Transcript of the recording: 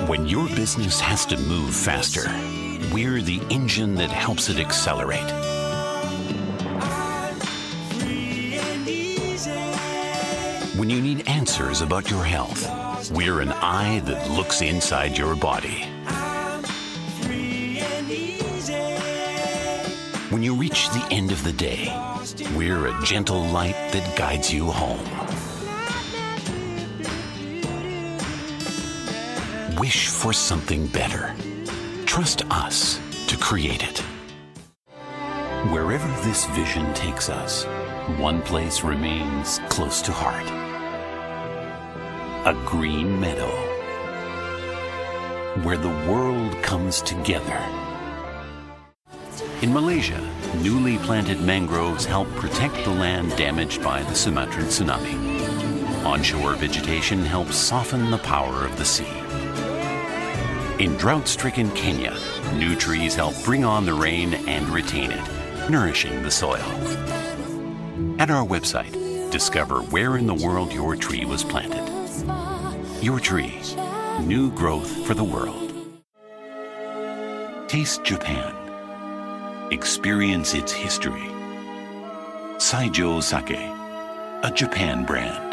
When your business has to move faster, we're the engine that helps it accelerate. When you need answers about your health, we're an eye that looks inside your body. When you reach the end of the day, we're a gentle light that guides you home. Wish for something better. Trust us to create it. Wherever this vision takes us, one place remains close to heart. A green meadow where the world comes together. In Malaysia, newly planted mangroves help protect the land damaged by the Sumatran tsunami. Onshore vegetation helps soften the power of the sea. In drought-stricken Kenya, new trees help bring on the rain and retain it, nourishing the soil. At our website, discover where in the world your tree was planted. Your tree, new growth for the world. Taste Japan. Experience its history. Saijo Sake, a Japan brand.